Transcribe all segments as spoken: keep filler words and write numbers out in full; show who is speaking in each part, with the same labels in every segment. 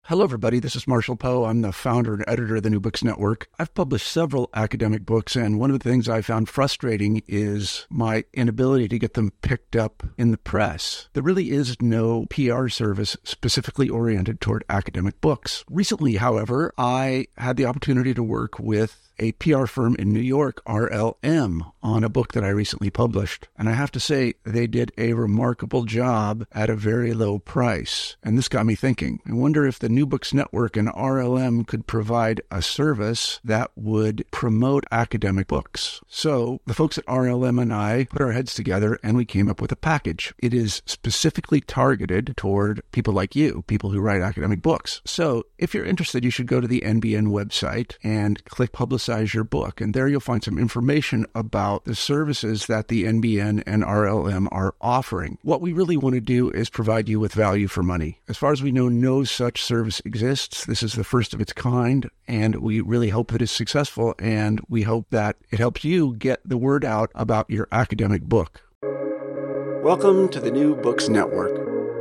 Speaker 1: Hello, everybody. This is Marshall Poe. I'm the founder and editor of the New Books Network. I've published several academic books, and one of the things I found frustrating is my inability to get them picked up in the press. There really is no P R service specifically oriented toward academic books. Recently, however, I had the opportunity to work with a P R firm in New York, R L M, on a book that I recently published. And I have to say, they did a remarkable job at a very low price. And this got me thinking. I wonder if the New Books Network and R L M could provide a service that would promote academic books. So the folks at R L M and I put our heads together and we came up with a package. It is specifically targeted toward people like you, people who write academic books. So if you're interested, you should go to the N B N website and click Publicize your book. And there you'll find some information about the services that the N B N and R L M are offering. What we really want to do is provide you with value for money. As far as we know, no such service exists. This is the first of its kind, and we really hope that it's successful, and we hope that it helps you get the word out about your academic book. Welcome to the New Books Network.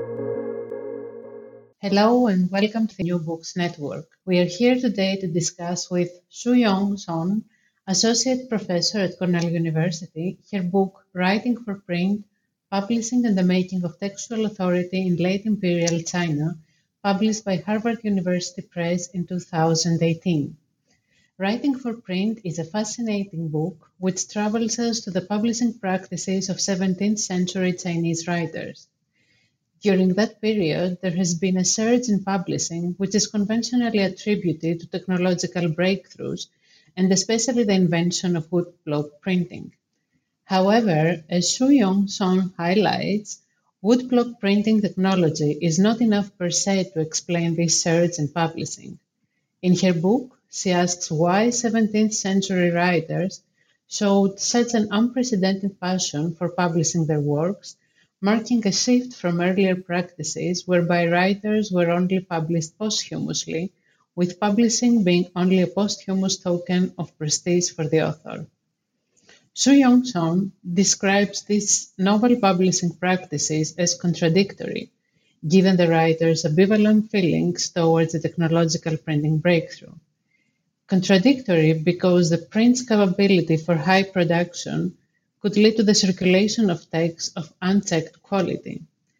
Speaker 2: Hello and welcome to the New Books Network. We are here today to discuss with Shu-Yong Son, Associate Professor at Cornell University, her book Writing for Print, Publishing and the Making of Textual Authority in Late Imperial China, published by Harvard University Press in two thousand eighteen. Writing for Print is a fascinating book which travels us to the publishing practices of seventeenth century Chinese writers. During that period, there has been a surge in publishing, which is conventionally attributed to technological breakthroughs, and especially the invention of woodblock printing. However, as Shu-Yong Son highlights, woodblock printing technology is not enough per se to explain this surge in publishing. In her book, she asks why seventeenth century writers showed such an unprecedented passion for publishing their works, marking a shift from earlier practices whereby writers were only published posthumously, with publishing being only a posthumous token of prestige for the author. Shu-Yong Son describes these novel publishing practices as contradictory, given the writer's ambivalent feelings towards the technological printing breakthrough. Contradictory because the print's capability for high production could lead to the circulation of texts of unchecked quality.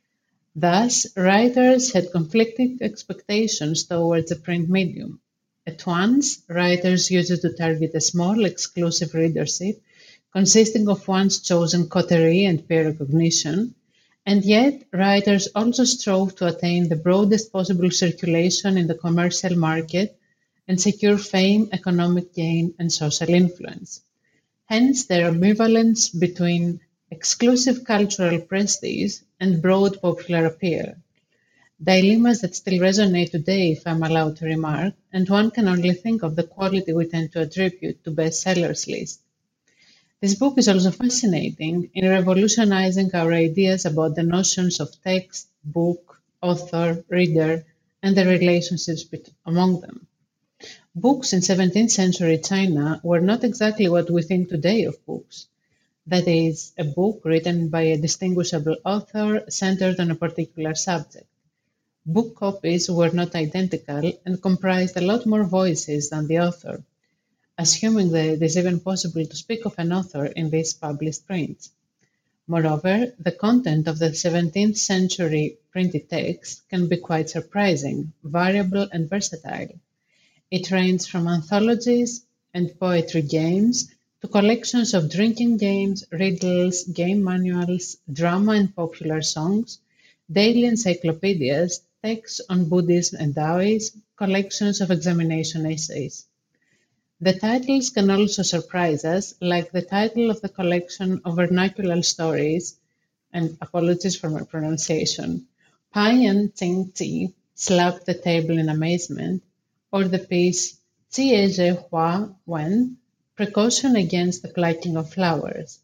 Speaker 2: Thus, writers had conflicting expectations towards the print medium. At once, writers used it to target a small, exclusive readership consisting of one's chosen coterie and peer recognition, and yet writers also strove to attain the broadest possible circulation in the commercial market and secure fame, economic gain, and social influence. Hence, their ambivalence between exclusive cultural prestige and broad popular appeal. Dilemmas that still resonate today, if I'm allowed to remark, and one can only think of the quality we tend to attribute to bestsellers list. This book is also fascinating in revolutionizing our ideas about the notions of text, book, author, reader, and the relationships among them. Books in seventeenth century China were not exactly what we think today of books. That is, a book written by a distinguishable author centered on a particular subject. Book copies were not identical and comprised a lot more voices than the author, assuming that it is even possible to speak of an author in these published prints. Moreover, the content of the seventeenth century printed text can be quite surprising, variable, and versatile. It ranged from anthologies and poetry games to collections of drinking games, riddles, game manuals, drama and popular songs, daily encyclopedias, texts on Buddhism and Taoism, collections of examination essays. The titles can also surprise us, like the title of the collection of vernacular stories, and apologies for my pronunciation, Payan Tsing Tsi slapped the table in amazement, or the piece Jie Zhe Hua Wen, Precaution Against the Plucking of Flowers.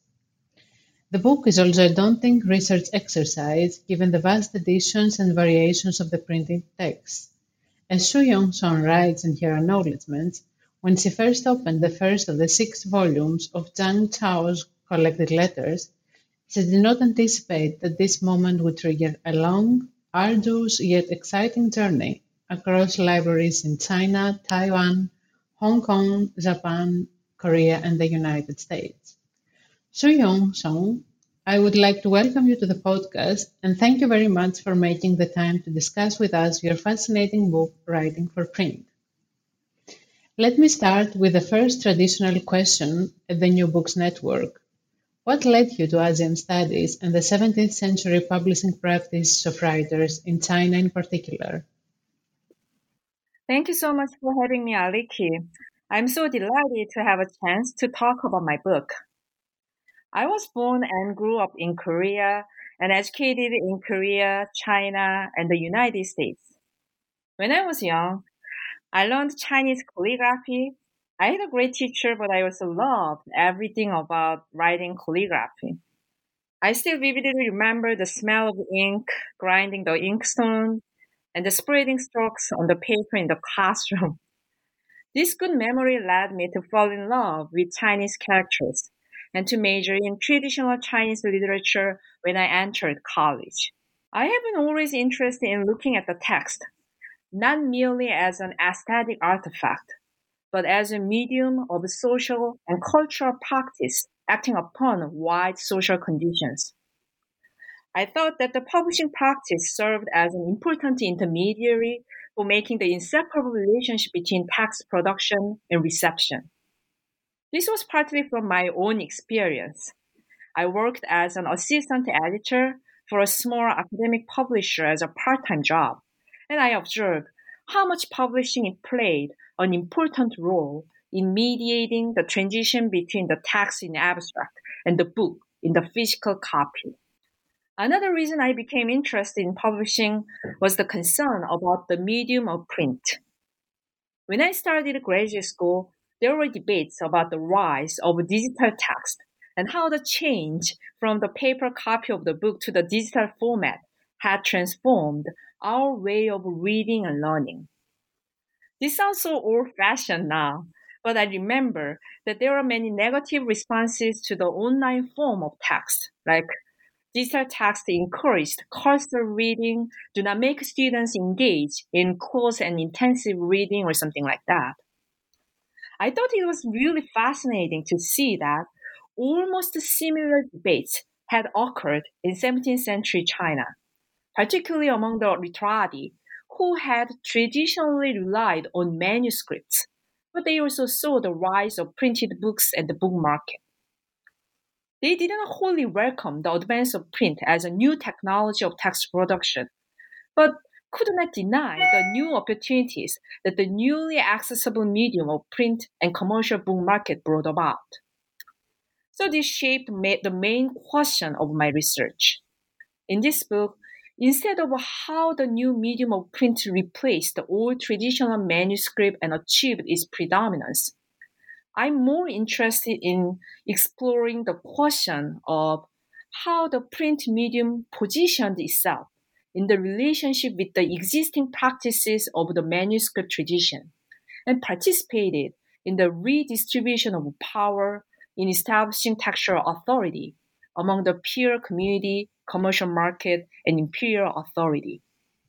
Speaker 2: The book is also a daunting research exercise given the vast editions and variations of the printed text. As Shu-Yong Son writes in her acknowledgments, when she first opened the first of the six volumes of Zhang Chao's collected letters, she did not anticipate that this moment would trigger a long, arduous yet exciting journey across libraries in China, Taiwan, Hong Kong, Japan, Korea, and the United States. Soo-Young Song, I would like to welcome you to the podcast and thank you very much for making the time to discuss with us your fascinating book, Writing for Print. Let me start with the first traditional question at the New Books Network. What led you to Asian studies and the seventeenth century publishing practice of writers in China in particular?
Speaker 3: Thank you so much for having me, Aliki. I'm so delighted to have a chance to talk about my book. I was born and grew up in Korea and educated in Korea, China, and the United States. When I was young, I learned Chinese calligraphy. I had a great teacher, but I also loved everything about writing calligraphy. I still vividly remember the smell of ink, grinding the inkstone, and the spreading strokes on the paper in the classroom. This good memory led me to fall in love with Chinese characters and to major in traditional Chinese literature when I entered college. I have been always interested in looking at the text, not merely as an aesthetic artifact, but as a medium of social and cultural practice acting upon wide social conditions. I thought that the publishing practice served as an important intermediary for making the inseparable relationship between text production and reception. This was partly from my own experience. I worked as an assistant editor for a small academic publisher as a part-time job, and I observed how much publishing played an important role in mediating the transition between the text in abstract and the book in the physical copy. Another reason I became interested in publishing was the concern about the medium of print. When I started graduate school, there were debates about the rise of digital text and how the change from the paper copy of the book to the digital format had transformed our way of reading and learning. This sounds so old-fashioned now, but I remember that there are many negative responses to the online form of text, like digital text encouraged cursor reading, do not make students engage in close and intensive reading or something like that. I thought it was really fascinating to see that almost similar debates had occurred in seventeenth century China, particularly among the literati, who had traditionally relied on manuscripts, but they also saw the rise of printed books at the book market. They didn't wholly welcome the advance of print as a new technology of text production, but could not deny the new opportunities that the newly accessible medium of print and commercial book market brought about. So this shaped the main question of my research. In this book, instead of how the new medium of print replaced the old traditional manuscript and achieved its predominance, I'm more interested in exploring the question of how the print medium positioned itself in the relationship with the existing practices of the manuscript tradition and participated in the redistribution of power in establishing textual authority among the peer community, commercial market, and imperial authority.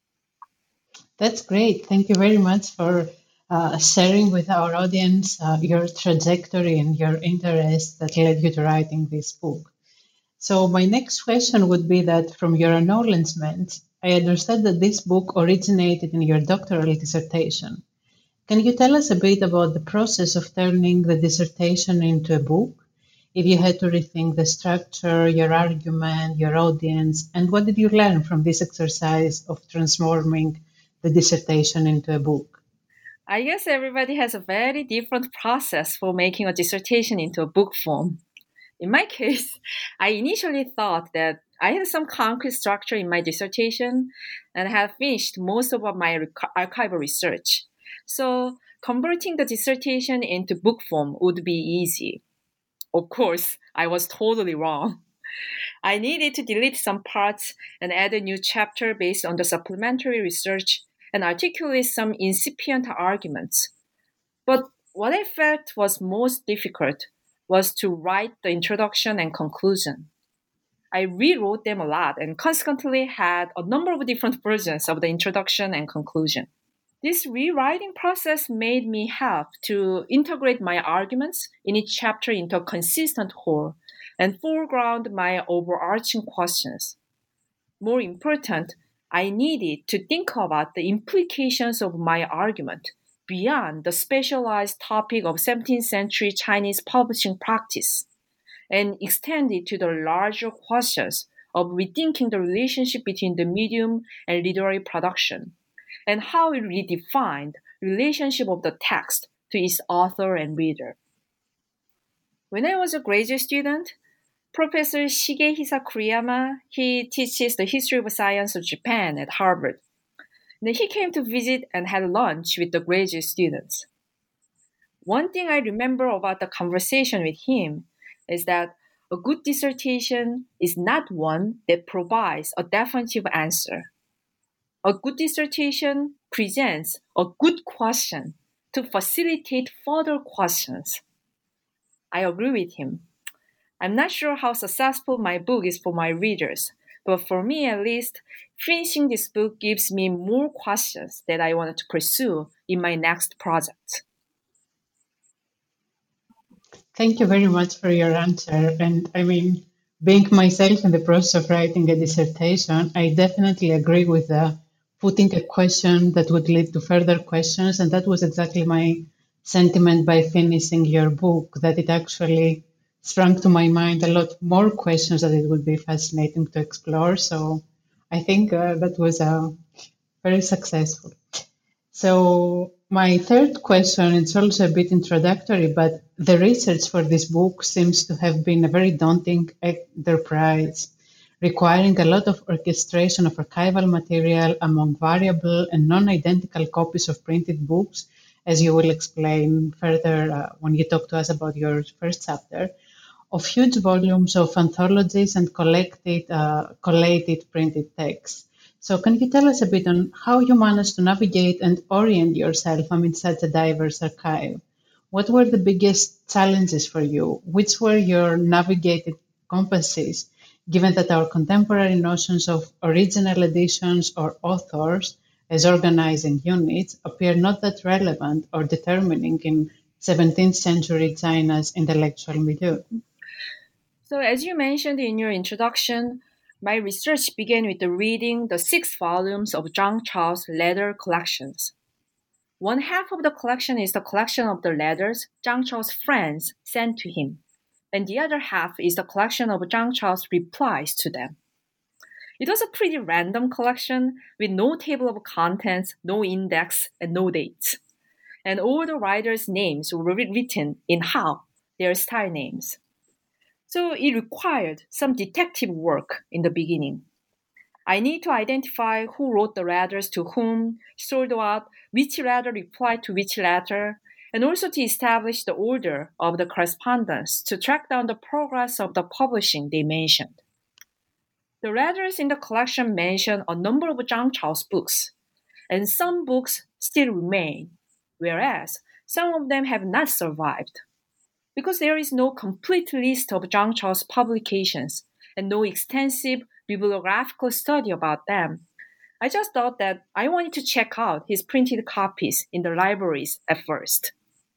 Speaker 2: That's great. Thank you very much for uh, sharing with our audience uh, your trajectory and your interest that led you to writing this book. So my next question would be that from your acknowledgement, I understand that this book originated in your doctoral dissertation. Can you tell us a bit about the process of turning the dissertation into a book? If you had to rethink the structure, your argument, your audience, and what did you learn from this exercise of transforming the dissertation into a book?
Speaker 3: I guess everybody has a very different process for making a dissertation into a book form. In my case, I initially thought that I had some concrete structure in my dissertation and had finished most of my archival research. So converting the dissertation into book form would be easy. Of course, I was totally wrong. I needed to delete some parts and add a new chapter based on the supplementary research and articulate some incipient arguments. But what I felt was most difficult was to write the introduction and conclusion. I rewrote them a lot and consequently had a number of different versions of the introduction and conclusion. This rewriting process made me have to integrate my arguments in each chapter into a consistent whole and foreground my overarching questions. More important, I needed to think about the implications of my argument beyond the specialized topic of seventeenth century Chinese publishing practice and extend it to the larger questions of rethinking the relationship between the medium and literary production and how it redefined relationship of the text to its author and reader. When I was a graduate student, Professor Shigehisa Kuriyama, he teaches the history of science of Japan at Harvard. Then he came to visit and had lunch with the graduate students. One thing I remember about the conversation with him is that a good dissertation is not one that provides a definitive answer. A good dissertation presents a good question to facilitate further questions. I agree with him. I'm not sure how successful my book is for my readers, but for me at least, finishing this book gives me more questions that I wanted to pursue in my next project.
Speaker 2: Thank you very much for your answer. And I mean, being myself in the process of writing a dissertation, I definitely agree with the putting a question that would lead to further questions. And that was exactly my sentiment by finishing your book, that it actually sprung to my mind a lot more questions that it would be fascinating to explore. So I think uh, that was uh, very successful. So my third question, it's also a bit introductory, but the research for this book seems to have been a very daunting enterprise, requiring a lot of orchestration of archival material among variable and non-identical copies of printed books, as you will explain further uh, when you talk to us about your first chapter, of huge volumes of anthologies and collected, uh, collated printed texts. So can you tell us a bit on how you managed to navigate and orient yourself amid such a diverse archive? What were the biggest challenges for you? Which were your navigated compasses, given that our contemporary notions of original editions or authors as organizing units appear not that relevant or determining in seventeenth century China's intellectual milieu?
Speaker 3: So, as you mentioned in your introduction, my research began with the reading the six volumes of Zhang Chao's letter collections. One half of the collection is the collection of the letters Zhang Chao's friends sent to him, and the other half is the collection of Zhang Chao's replies to them. It was a pretty random collection with no table of contents, no index, and no dates. And all the writers' names were written in Hao, their style names. So it required some detective work in the beginning. I need to identify who wrote the letters to whom, sort out which letter replied to which letter, and also to establish the order of the correspondence to track down the progress of the publishing they mentioned. The letters in the collection mention a number of Zhang Chao's books, and some books still remain, whereas some of them have not survived. Because there is no complete list of Zhang Chao's publications and no extensive bibliographical study about them, I just thought that I wanted to check out his printed copies in the libraries at first.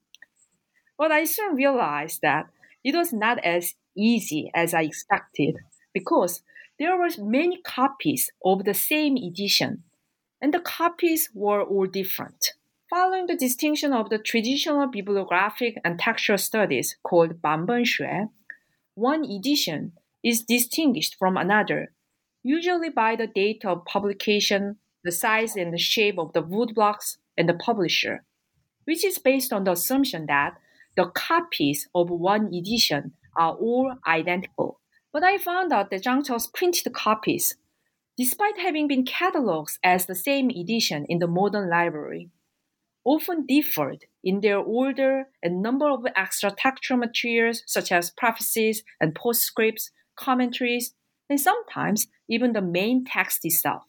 Speaker 3: But I soon realized that it was not as easy as I expected because there were many copies of the same edition, and the copies were all different. Following the distinction of the traditional bibliographic and textual studies called Banbenshui, one edition is distinguished from another, usually by the date of publication, the size and the shape of the woodblocks, and the publisher, which is based on the assumption that the copies of one edition are all identical. But I found out that Zhang Chao's printed copies, despite having been catalogued as the same edition in the modern library, often differed in their order and number of extra textual materials such as prefaces and postscripts, commentaries, and sometimes even the main text itself.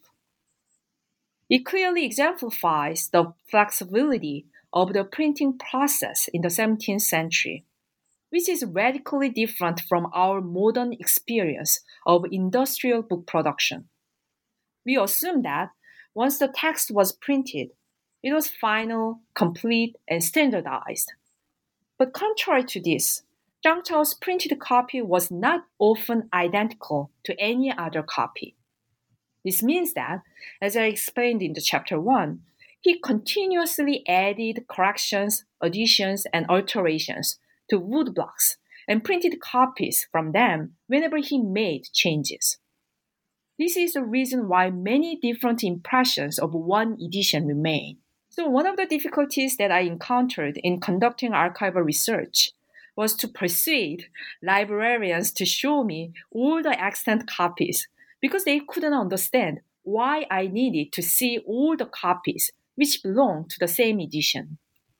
Speaker 3: It clearly exemplifies the flexibility of the printing process in the seventeenth century, which is radically different from our modern experience of industrial book production. We assume that once the text was printed, It was final, complete, and standardized. But contrary to this, Zhang Chao's printed copy was not often identical to any other copy. This means that, as I explained in the chapter one, he continuously added corrections, additions, and alterations to woodblocks and printed copies from them whenever he made changes. This is the reason why many different impressions of one edition remain. So one of the difficulties that I encountered in conducting archival research was to persuade librarians to show me all the extant copies because they couldn't understand why I needed to see all the copies which belong to the same edition.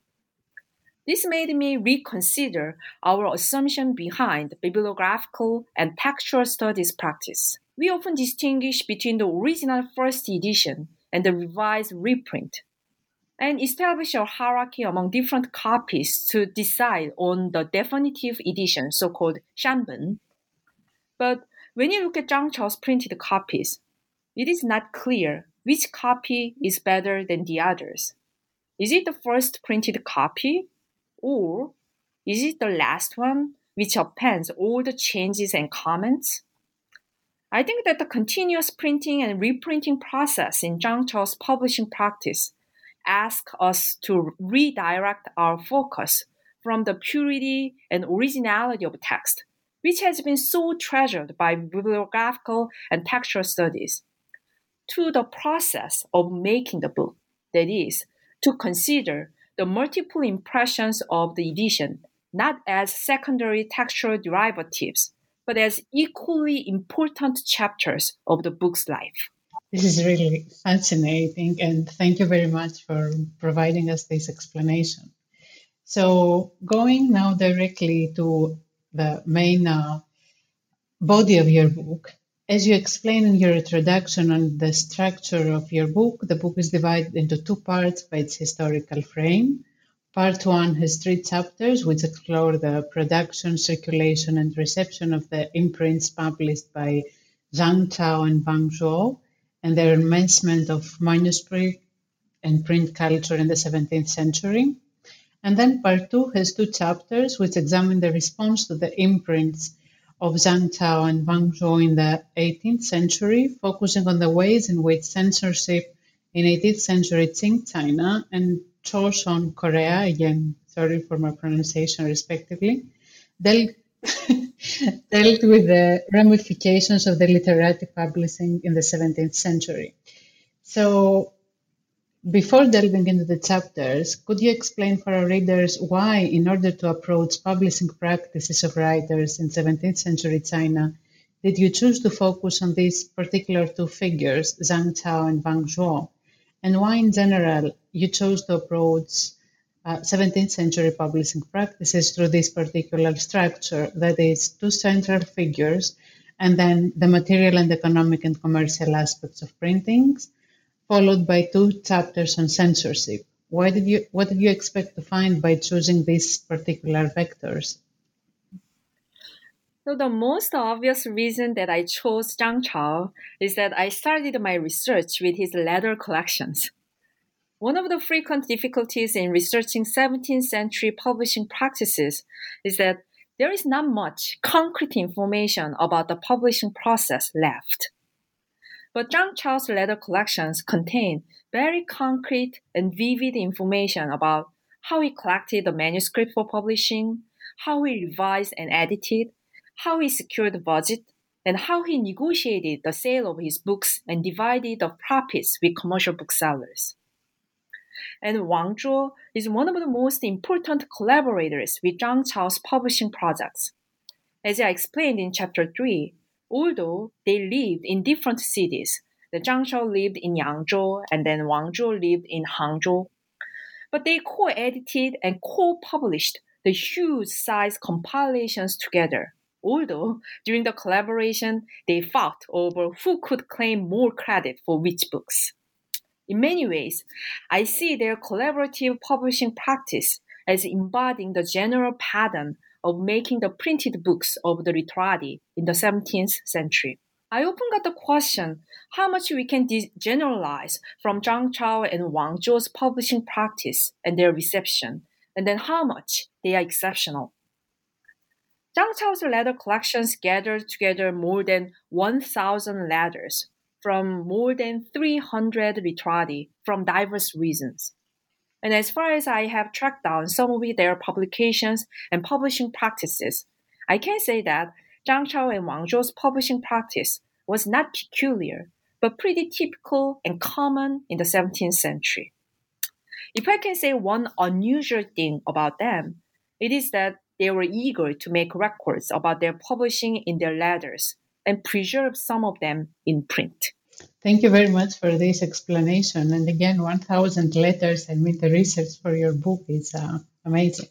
Speaker 3: This made me reconsider our assumption behind bibliographical and textual studies practice. We often distinguish between the original first edition and the revised reprint, and establish a hierarchy among different copies to decide on the definitive edition, so-called shanben. But when you look at Zhang Chao's printed copies, it is not clear which copy is better than the others. Is it the first printed copy? Or is it the last one which appends all the changes and comments? I think that the continuous printing and reprinting process in Zhang Chao's publishing practice asks us to redirect our focus from the purity and originality of text, which has been so treasured by bibliographical and textual studies, to the process of making the book, that is, to consider the multiple impressions of the edition not as secondary textual derivatives, but as equally important chapters of the book's life.
Speaker 2: This is really fascinating, and thank you very much for providing us this explanation. So going now directly to the main uh, body of your book, as you explain in your introduction on the structure of your book, the book is divided into two parts by its historical frame. Part one has three chapters which explore the production, circulation, and reception of the imprints published by Zhang Chao and Wang Zhuo, and their advancement of manuscript and print culture in the seventeenth century. And then part two has two chapters which examine the response to the imprints of Zhang Chao and Wang Zhuo in the eighteenth century, focusing on the ways in which censorship in eighteenth century Qing China and Joseon Korea, again, sorry for my pronunciation respectively, dealt dealt with the ramifications of the literati publishing in the seventeenth century. So, before delving into the chapters, could you explain for our readers why, in order to approach publishing practices of writers in seventeenth century China, did you choose to focus on these particular two figures, Zhang Chao and Wang Zhuo, and why, in general, you chose to approach Uh, seventeenth century publishing practices through this particular structure, that is, two central figures, and then the material and economic and commercial aspects of printings, followed by two chapters on censorship. Why did you, what did you expect to find by choosing these particular vectors?
Speaker 3: So the most obvious reason that I chose Zhang Chao is that I started my research with his letter collections. One of the frequent difficulties in researching seventeenth century publishing practices is that there is not much concrete information about the publishing process left. But Zhang Chao's letter collections contain very concrete and vivid information about how he collected the manuscript for publishing, how he revised and edited, how he secured the budget, and how he negotiated the sale of his books and divided the profits with commercial booksellers. And Wang Zhuo is one of the most important collaborators with Zhang Chao's publishing projects. As I explained in chapter three, although they lived in different cities, the Zhang Chao lived in Yangzhou and then Wang Zhuo lived in Hangzhou, but they co-edited and co-published the huge-size compilations together, although during the collaboration, they fought over who could claim more credit for which books. In many ways, I see their collaborative publishing practice as embodying the general pattern of making the printed books of the literati in the seventeenth century. I often got the question how much we can de- generalize from Zhang Chao and Wang Zhou's publishing practice and their reception, and then how much they are exceptional. Zhang Chao's letter collections gathered together more than one thousand letters from more than three hundred literati from diverse regions. And as far as I have tracked down some of their publications and publishing practices, I can say that Zhang Chao and Wang Zhou's publishing practice was not peculiar, but pretty typical and common in the seventeenth century. If I can say one unusual thing about them, it is that they were eager to make records about their publishing in their letters and preserve some of them in print.
Speaker 2: Thank you very much for this explanation. And again, one thousand letters, I mean, the research for your book is uh, amazing.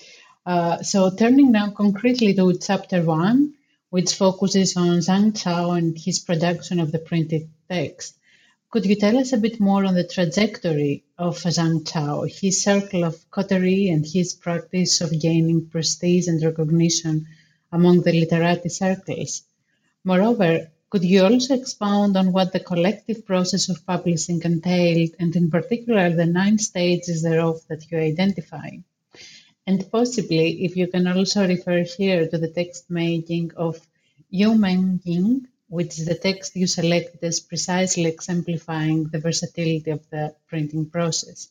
Speaker 2: Uh, so turning now concretely to chapter one, which focuses on Zhang Chao and his production of the printed text. Could you tell us a bit more on the trajectory of Zhang Chao, his circle of coterie and his practice of gaining prestige and recognition among the literati circles? Moreover, could you also expound on what the collective process of publishing entailed, and in particular the nine stages thereof that you identify? And possibly, if you can also refer here to the text making of Yu Meng Ying, which is the text you selected as precisely exemplifying the versatility of the printing process.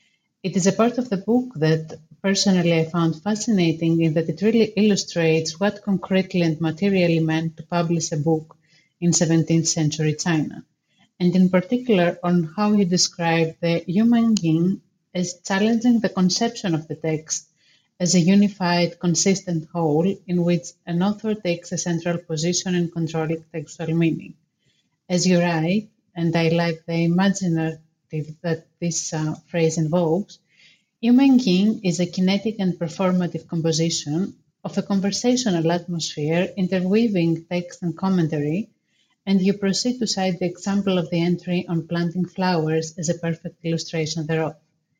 Speaker 2: It is a part of the book that personally I found fascinating in that it really illustrates what concretely and materially meant to publish a book in seventeenth century China, and in particular on how you describe the Yu Meng Ying as challenging the conception of the text as a unified, consistent whole in which an author takes a central position in controlling textual meaning. As you write, and I like the imaginative that this uh, phrase invokes, Yu Meng Ying is a kinetic and performative composition of a conversational atmosphere interweaving text and commentary, and you proceed to cite the example of the entry on planting flowers as a perfect illustration thereof.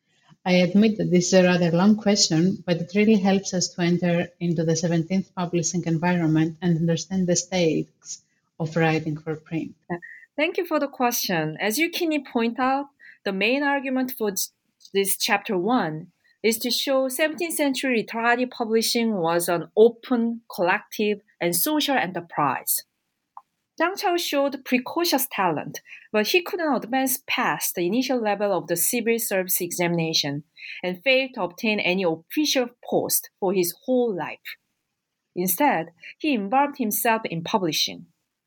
Speaker 2: I admit that this is a rather long question, but it really helps us to enter into the seventeenth publishing environment and understand the stakes of writing for print.
Speaker 3: Thank you for the question. As you keenly point out, the main argument for this chapter one is to show seventeenth century literary publishing was an open, collective, and social enterprise. Zhang Chao showed precocious talent, but he couldn't advance past the initial level of the civil service examination and failed to obtain any official post for his whole life. Instead, he involved himself in publishing.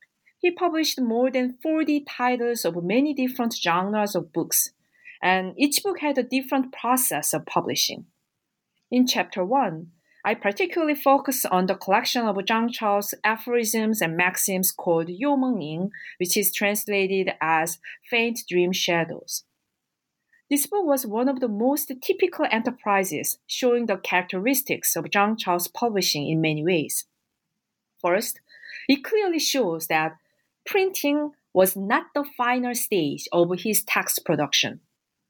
Speaker 3: He published more than forty titles of many different genres of books, and each book had a different process of publishing. In chapter one, I particularly focus on the collection of Zhang Chao's aphorisms and maxims called Yu Meng Ying, which is translated as Faint Dream Shadows. This book was one of the most typical enterprises, showing the characteristics of Zhang Chao's publishing in many ways. First, it clearly shows that printing was not the final stage of his text production.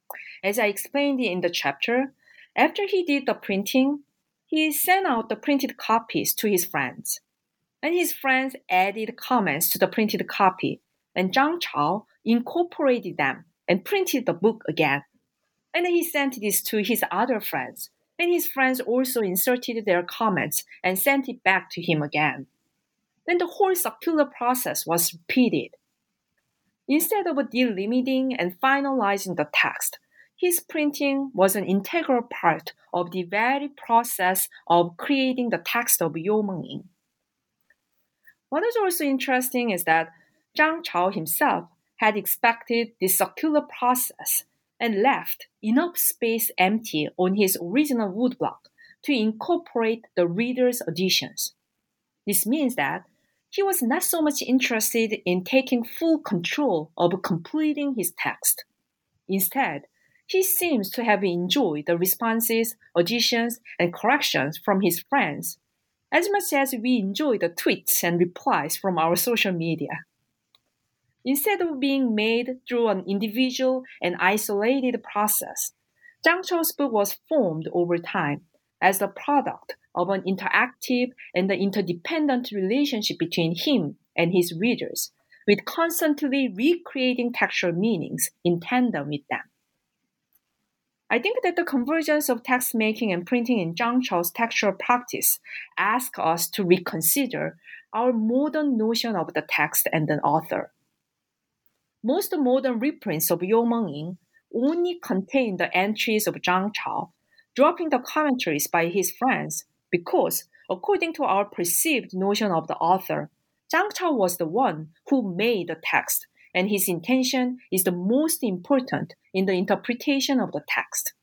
Speaker 3: As I explained in the chapter, after he did the printing, he sent out the printed copies to his friends. And his friends added comments to the printed copy, and Zhang Chao incorporated them and printed the book again. And then he sent this to his other friends, and his friends also inserted their comments and sent it back to him again. Then the whole circular process was repeated. Instead of delimiting and finalizing the text, his printing was an integral part of the very process of creating the text of Yu Meng Ying. What is also interesting is that Zhang Chao himself had expected this circular process and left enough space empty on his original woodblock to incorporate the reader's additions. This means that he was not so much interested in taking full control of completing his text. Instead, he seems to have enjoyed the responses, additions, and corrections from his friends, as much as we enjoy the tweets and replies from our social media. Instead of being made through an individual and isolated process, Zhang Chao's book was formed over time as the product of an interactive and interdependent relationship between him and his readers, with constantly recreating textual meanings in tandem with them. I think that the convergence of text making and printing in Zhang Chao's textual practice asks us to reconsider our modern notion of the text and the author. Most modern reprints of You Mengying only contain the entries of Zhang Chao, dropping the commentaries by his friends because, according to our perceived notion of the author, Zhang Chao was the one who made the text, and his intention is the most important in the interpretation of the text.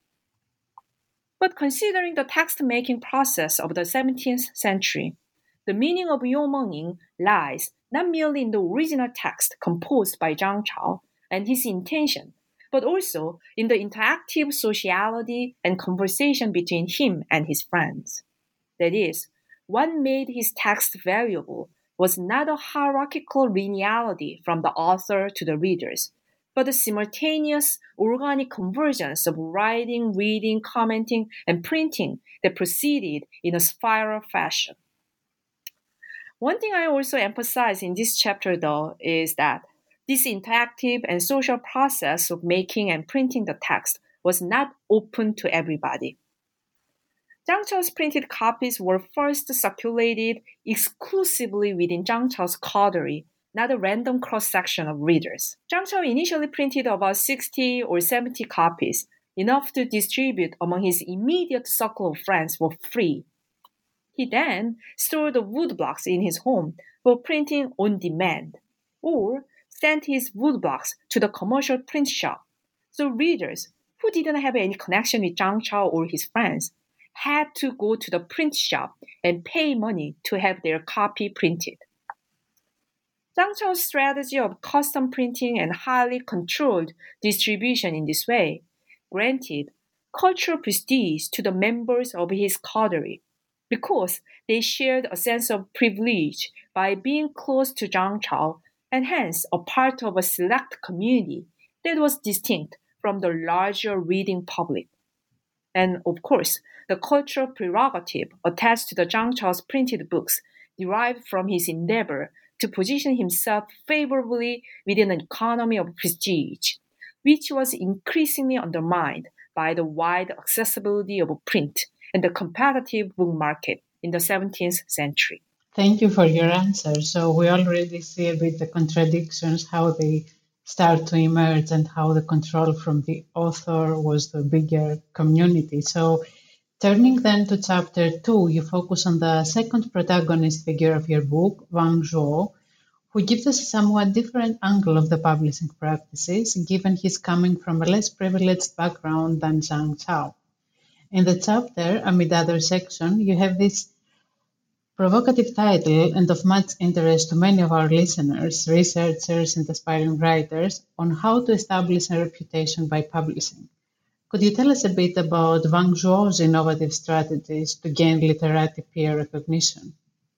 Speaker 3: But considering the text-making process of the seventeenth century, the meaning of You Mengying lies not merely in the original text composed by Zhang Chao and his intention, but also in the interactive sociality and conversation between him and his friends. That is, what made his text valuable was not a hierarchical linearity from the author to the readers, but a simultaneous organic convergence of writing, reading, commenting, and printing that proceeded in a spiral fashion. One thing I also emphasize in this chapter, though, is that this interactive and social process of making and printing the text was not open to everybody. Zhang Chao's printed copies were first circulated exclusively within Zhang Chao's coterie, not a random cross-section of readers. Zhang Chao initially printed about sixty or seventy copies, enough to distribute among his immediate circle of friends for free. He then stored the woodblocks in his home for printing on demand, or sent his woodblocks to the commercial print shop. So readers who didn't have any connection with Zhang Chao or his friends had to go to the print shop and pay money to have their copy printed. Zhang Chao's strategy of custom printing and highly controlled distribution in this way granted cultural prestige to the members of his coterie because they shared a sense of privilege by being close to Zhang Chao and hence a part of a select community that was distinct from the larger reading public. And of course, the cultural prerogative attached to the Zhang Chao's printed books derived from his endeavor to position himself favorably within an economy of prestige, which was increasingly undermined by the wide accessibility of print and the competitive book market in the seventeenth century.
Speaker 2: Thank you for your answer. So we already see a bit the contradictions, how they start to emerge and how the control from the author was the bigger community. So turning then to chapter two, you focus on the second protagonist figure of your book, Wang Zhuo, who gives us a somewhat different angle of the publishing practices, given he's coming from a less privileged background than Zhang Chao. In the chapter, amid other section, you have this provocative title and of much interest to many of our listeners, researchers and aspiring writers, on how to establish a reputation by publishing. Could you tell us a bit about Wang Zhuo's innovative strategies to gain literary peer recognition?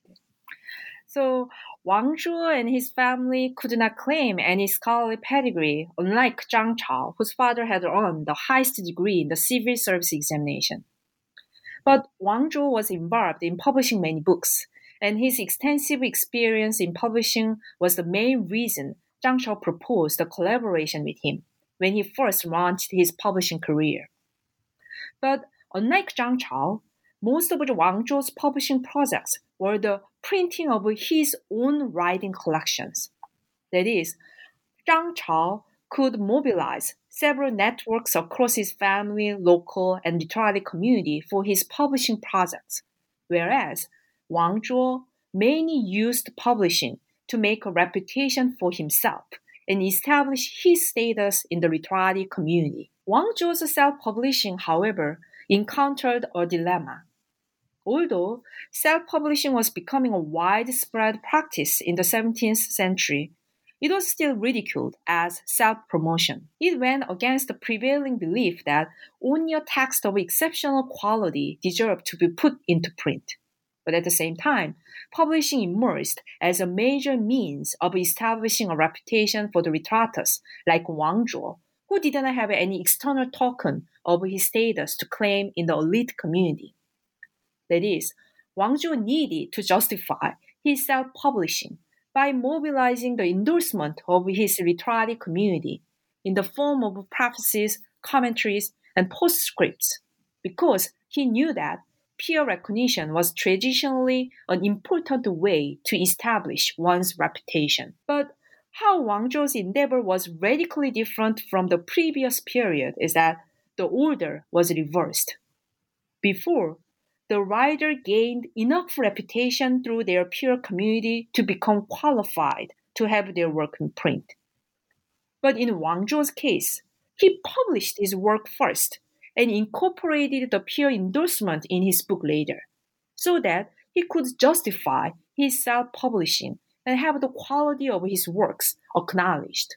Speaker 3: So, Wang Zhuo and his family could not claim any scholarly pedigree, unlike Zhang Chao, whose father had earned the highest degree in the civil service examination. But Wang Zhuo was involved in publishing many books, and his extensive experience in publishing was the main reason Zhang Chao proposed a collaboration with him when he first launched his publishing career. But unlike Zhang Chao, most of Wang Zhuo's publishing projects were the printing of his own writing collections. That is, Zhang Chao could mobilize several networks across his family, local, and literary community for his publishing projects, whereas Wang Zhuo mainly used publishing to make a reputation for himself and establish his status in the literary community. Wang Zhuo's self-publishing, however, encountered a dilemma. Although self-publishing was becoming a widespread practice in the seventeenth century, it was still ridiculed as self-promotion. It went against the prevailing belief that only a text of exceptional quality deserved to be put into print. But at the same time, publishing emerged as a major means of establishing a reputation for the literatus like Wang Zhuo, who didn't have any external token of his status to claim in the elite community. That is, Wang Zhuo needed to justify his self-publishing by mobilizing the endorsement of his literary community in the form of prefaces, commentaries, and postscripts, because he knew that peer recognition was traditionally an important way to establish one's reputation. But how Wang Zhuo's endeavor was radically different from the previous period is that the order was reversed. Before, the writer gained enough reputation through their peer community to become qualified to have their work in print. But in Wang Zhuo's case, he published his work first and incorporated the peer endorsement in his book later, so that he could justify his self-publishing and have the quality of his works acknowledged.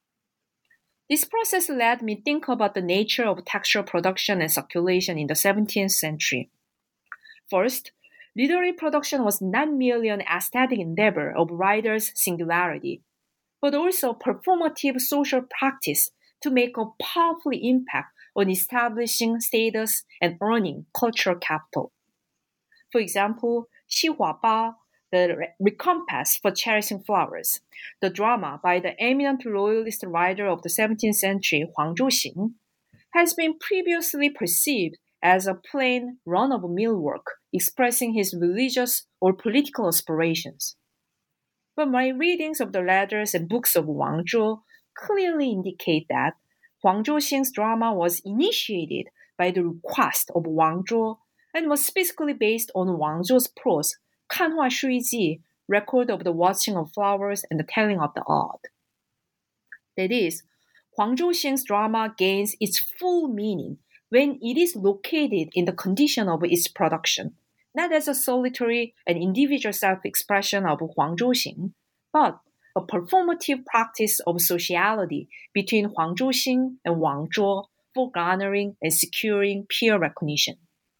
Speaker 3: This process led me think about the nature of textual production and circulation in the seventeenth century. First, literary production was not merely an aesthetic endeavor of writers' singularity, but also performative social practice to make a powerful impact on establishing status and earning cultural capital. For example, Xi Hua Ba, the Recompense for Cherishing Flowers, the drama by the eminent royalist writer of the seventeenth century, Huang Zhuxing, has been previously perceived as a plain, run-of-the-mill work expressing his religious or political aspirations. But my readings of the letters and books of Wang Zhuo clearly indicate that Huang Zhuxing's drama was initiated by the request of Wang Zhuo and was specifically based on Wang Zhuo's prose, Kanhua Shuiji, record of the watching of flowers and the telling of the odd. That is, Huang Zhuxing's drama gains its full meaning when it is located in the condition of its production, not as a solitary and individual self-expression of Huang Zhuxing, but a performative practice of sociality between Huang Zhuxing and Wang Zhuo for garnering and securing peer recognition.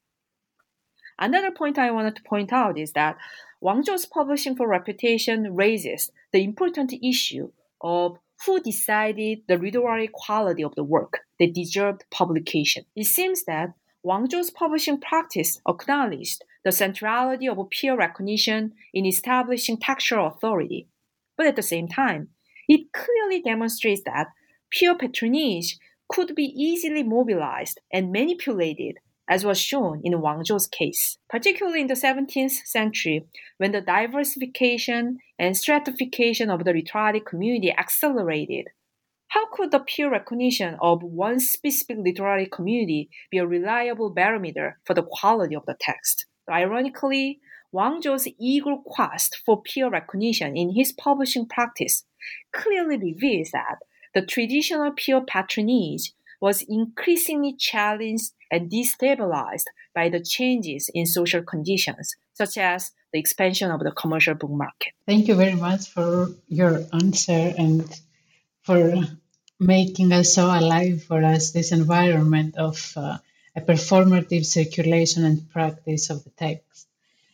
Speaker 3: Another point I wanted to point out is that Wang Zhuo's publishing for reputation raises the important issue of who decided the literary quality of the work that deserved publication. It seems that Wang Zhuo's publishing practice acknowledged the centrality of peer recognition in establishing textual authority, but at the same time, it clearly demonstrates that peer patronage could be easily mobilized and manipulated, as was shown in Wang Zhuo's case, particularly in the seventeenth century, when the diversification and stratification of the literary community accelerated. How could the peer recognition of one specific literary community be a reliable barometer for the quality of the text? Ironically, Wang Zhuo's eager quest for peer recognition in his publishing practice clearly reveals that the traditional peer patronage was increasingly challenged and destabilized by the changes in social conditions, such as the expansion of the commercial book market.
Speaker 2: Thank you very much for your answer and for making us so alive for us this environment of uh, a performative circulation and practice of the text.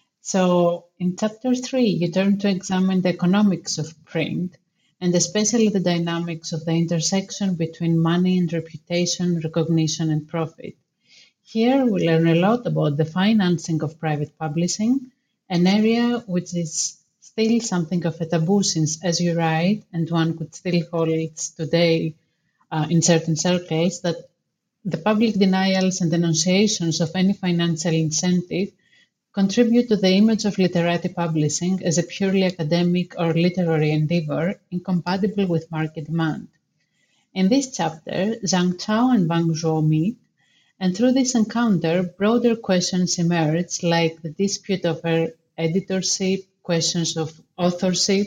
Speaker 2: So in chapter three, you turn to examine the economics of print, and especially the dynamics of the intersection between money and reputation, recognition, and profit. Here we learn a lot about the financing of private publishing, an area which is still something of a taboo since, as you write, and one could still call it today uh, in certain circles, that the public denials and denunciations of any financial incentive contribute to the image of literary publishing as a purely academic or literary endeavor incompatible with market demand. In this chapter, Zhang Chao and Wang Zhuo meet, and through this encounter, broader questions emerge, like the dispute over editorship, questions of authorship,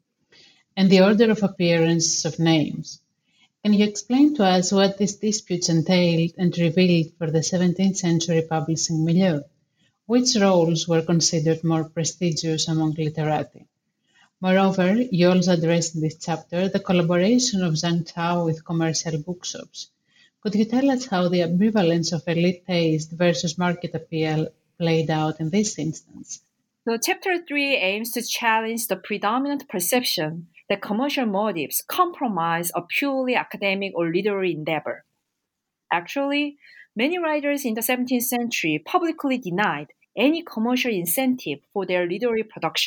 Speaker 2: and the order of appearance of names. Can you explain to us what these disputes entailed and revealed for the seventeenth century publishing milieu? Which roles were considered more prestigious among literati? Moreover, you also address in this chapter the collaboration of Zhang Chao with commercial bookshops. Could you tell us how the ambivalence of elite taste versus market appeal played out in this instance?
Speaker 3: So chapter three aims to challenge the predominant perception that commercial motives compromise a purely academic or literary endeavor. Actually, many writers in the seventeenth century publicly denied any commercial incentive for their literary production,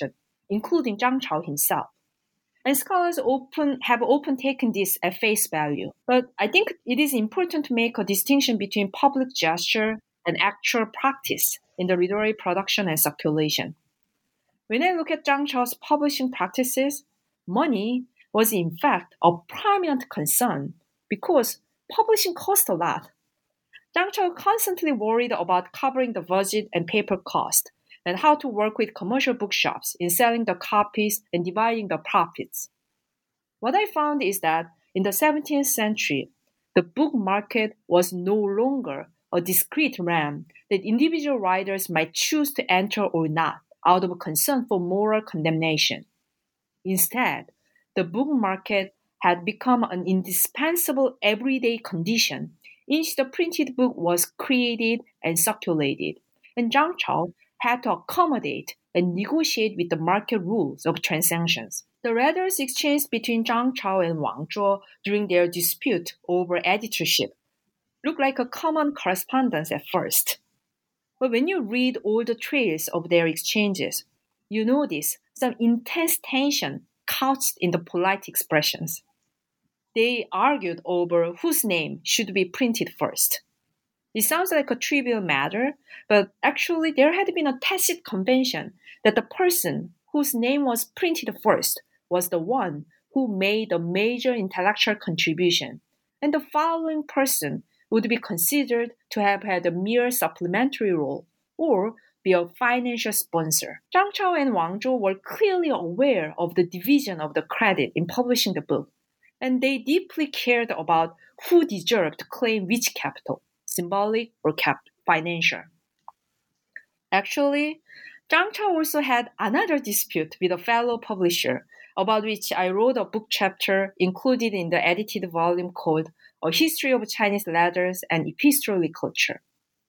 Speaker 3: including Zhang Chao himself. And scholars often have often taken this at face value. But I think it is important to make a distinction between public gesture and actual practice in the literary production and circulation. When I look at Zhang Chao's publishing practices, money was in fact a prominent concern because publishing cost a lot. Zhang Chao constantly worried about covering the budget and paper cost, and how to work with commercial bookshops in selling the copies and dividing the profits. What I found is that in the seventeenth century, the book market was no longer a discrete realm that individual writers might choose to enter or not out of concern for moral condemnation. Instead, the book market had become an indispensable everyday condition in which the printed book was created and circulated, and Zhang Chao had to accommodate and negotiate with the market rules of transactions. The letters exchanged between Zhang Chao and Wang Zhuo during their dispute over editorship looked like a common correspondence at first. But when you read all the trails of their exchanges, you notice some intense tension couched in the polite expressions. They argued over whose name should be printed first. It sounds like a trivial matter, but actually there had been a tacit convention that the person whose name was printed first was the one who made a major intellectual contribution, and the following person would be considered to have had a mere supplementary role or be a financial sponsor. Zhang Chao and Wang Zhuo were clearly aware of the division of the credit in publishing the book, and they deeply cared about who deserved to claim which capital, symbolic or cap- financial. Actually, Zhang Chao also had another dispute with a fellow publisher, about which I wrote a book chapter included in the edited volume called A History of Chinese Letters and Epistolary Culture.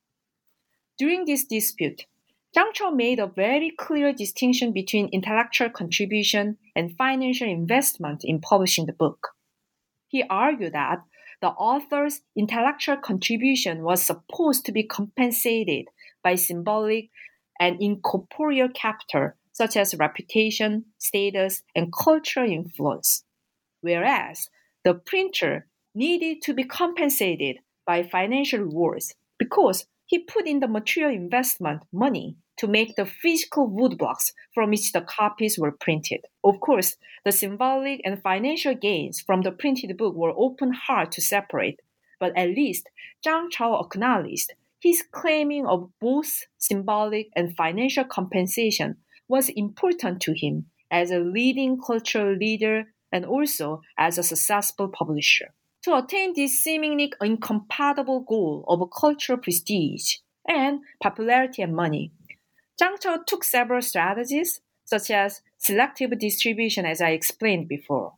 Speaker 3: During this dispute, Zhang Chao made a very clear distinction between intellectual contribution and financial investment in publishing the book. He argued that the author's intellectual contribution was supposed to be compensated by symbolic and incorporeal capital such as reputation, status, and cultural influence, whereas the printer needed to be compensated by financial rewards because he put in the material investment money to make the physical woodblocks from which the copies were printed. Of course, the symbolic and financial gains from the printed book were often hard to separate, but at least Zhang Chao acknowledged his claiming of both symbolic and financial compensation was important to him as a leading cultural leader and also as a successful publisher. To attain this seemingly incompatible goal of cultural prestige and popularity and money, Zhang Chao took several strategies, such as selective distribution, as I explained before.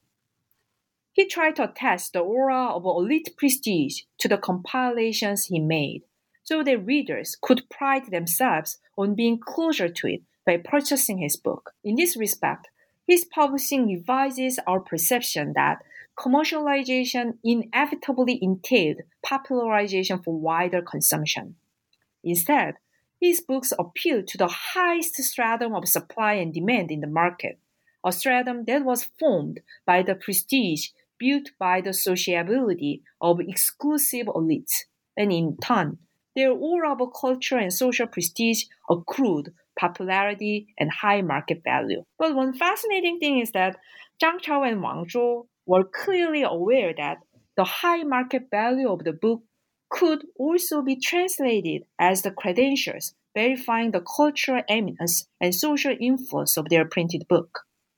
Speaker 3: He tried to attach the aura of elite prestige to the compilations he made, so that readers could pride themselves on being closer to it by purchasing his book. In this respect, his publishing revises our perception that commercialization inevitably entailed popularization for wider consumption. Instead, his books appeal to the highest stratum of supply and demand in the market, a stratum that was formed by the prestige built by the sociability of exclusive elites, and in turn, their aura of culture and social prestige accrued popularity and high market value. But one fascinating thing is that Zhang Chao and Wang Zhuo were clearly aware that the high market value of the book could also be translated as the credentials verifying the cultural eminence and social influence of their printed book.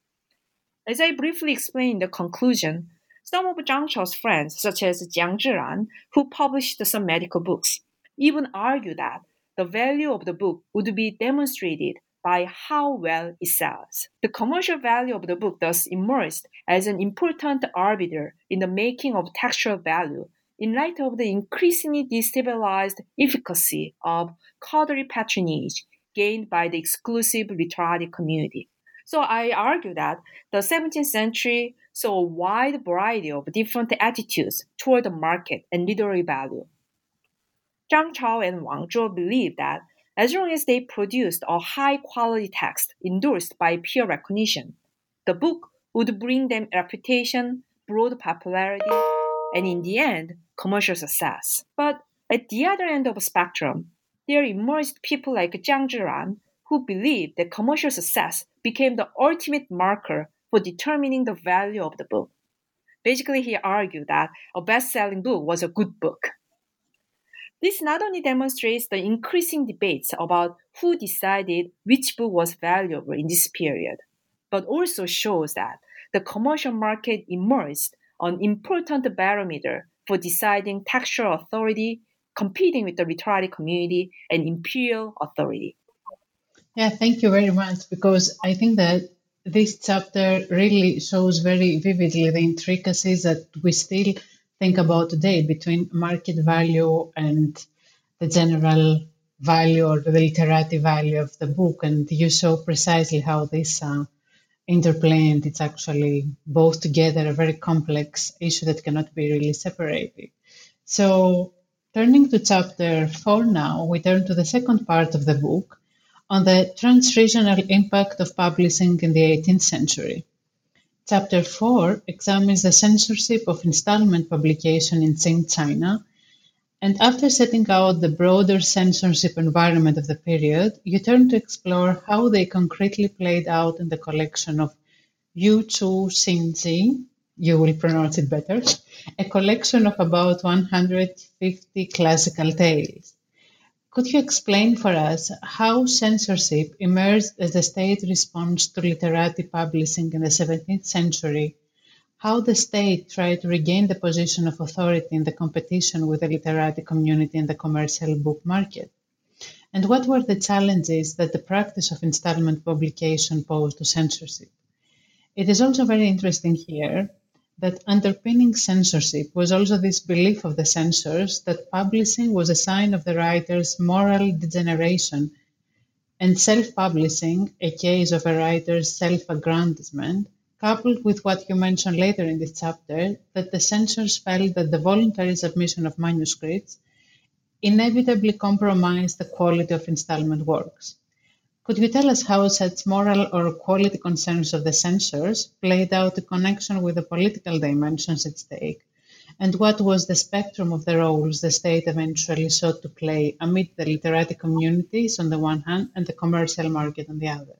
Speaker 3: As I briefly explained in the conclusion, some of Zhang Chao's friends, such as Jiang Zhiran, who published some medical books, even argue that the value of the book would be demonstrated by how well it sells. The commercial value of the book thus emerged as an important arbiter in the making of textual value in light of the increasingly destabilized efficacy of coterie patronage gained by the exclusive literary community. So I argue that the seventeenth century saw a wide variety of different attitudes toward the market and literary value. Zhang Chao and Wang Zhuo believed that as long as they produced a high-quality text endorsed by peer recognition. The book would bring them reputation, broad popularity, and in the end, commercial success. But at the other end of the spectrum, there emerged people like Jiang Zhiran, who believed that commercial success became the ultimate marker for determining the value of the book. Basically, he argued that a best-selling book was a good book. This not only demonstrates the increasing debates about who decided which book was valuable in this period, but also shows that the commercial market emerged an important barometer for deciding textual authority, competing with the literary community and imperial authority.
Speaker 2: Yeah, thank you very much, because I think that this chapter really shows very vividly the intricacies that we still think about today between market value and the general value or the literary value of the book. And you show precisely how this uh, interplay, and it's actually both together a very complex issue that cannot be really separated. So turning to chapter four now, we turn to the second part of the book on the transregional impact of publishing in the eighteenth century. Chapter four examines the censorship of installment publication in Qing China, and after setting out the broader censorship environment of the period, you turn to explore how they concretely played out in the collection of Yu Chu Xinji, you will pronounce it better, a collection of about one hundred fifty classical tales. Could you explain for us how censorship emerged as a state response to literary publishing in the seventeenth century, how the state tried to regain the position of authority in the competition with the literary community in the commercial book market, and what were the challenges that the practice of installment publication posed to censorship? It is also very interesting here that underpinning censorship was also this belief of the censors that publishing was a sign of the writer's moral degeneration, and self-publishing, a case of a writer's self-aggrandizement, coupled with what you mentioned later in this chapter, that the censors felt that the voluntary submission of manuscripts inevitably compromised the quality of installment works. Could you tell us how such moral or quality concerns of the censors played out in connection with the political dimensions at stake, and what was the spectrum of the roles the state eventually sought to play amid the literary communities on the one hand and the commercial market on the other?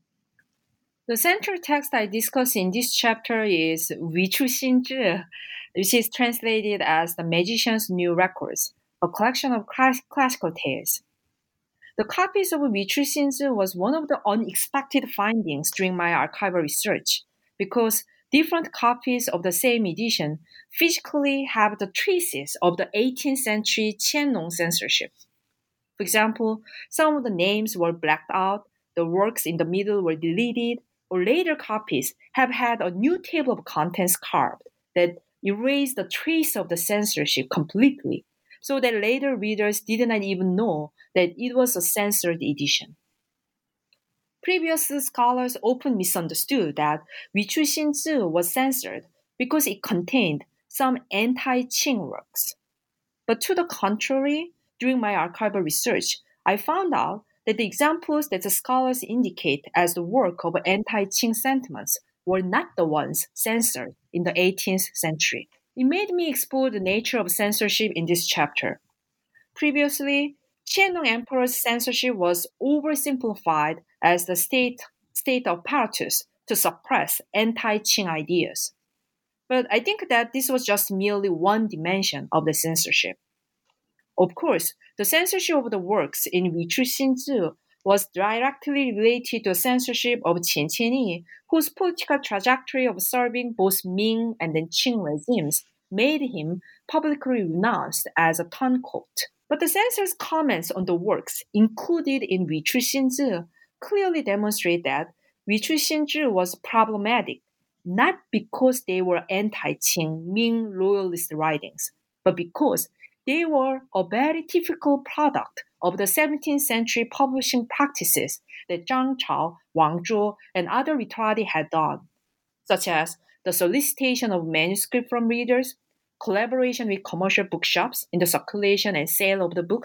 Speaker 3: The central text I discuss in this chapter is Wi Chu Xin Zhi, which is translated as The Magician's New Records, a collection of class- classical tales. The copies of Wi Chu Xin Zhi was one of the unexpected findings during my archival research, because different copies of the same edition physically have the traces of the eighteenth century Qianlong censorship. For example, some of the names were blacked out, the works in the middle were deleted, or later copies have had a new table of contents carved that erased the trace of the censorship completely, so that later readers did not even know that it was a censored edition. Previous scholars often misunderstood that Wi Chu Xin Zhi was censored because it contained some anti-Qing works. But to the contrary, during my archival research, I found out that the examples that the scholars indicate as the work of anti-Qing sentiments were not the ones censored in the eighteenth century. It made me explore the nature of censorship in this chapter. Previously, Qianlong Emperor's censorship was oversimplified as the state, state apparatus to suppress anti-Qing ideas. But I think that this was just merely one dimension of the censorship. Of course, the censorship of the works in Wi Chu Xin Zhi was directly related to the censorship of Qian Qianyi, whose political trajectory of serving both Ming and then Qing regimes made him publicly renounced as a turncoat. But the censor's comments on the works included in Wi Chu Xin Zhi clearly demonstrate that Wi Chu Xin Zhi was problematic, not because they were anti-Qing Ming loyalist writings, but because they were a very typical product of the seventeenth century publishing practices that Zhang Chao, Wang Zhuo, and other literati had done, such as the solicitation of manuscripts from readers, collaboration with commercial bookshops in the circulation and sale of the books,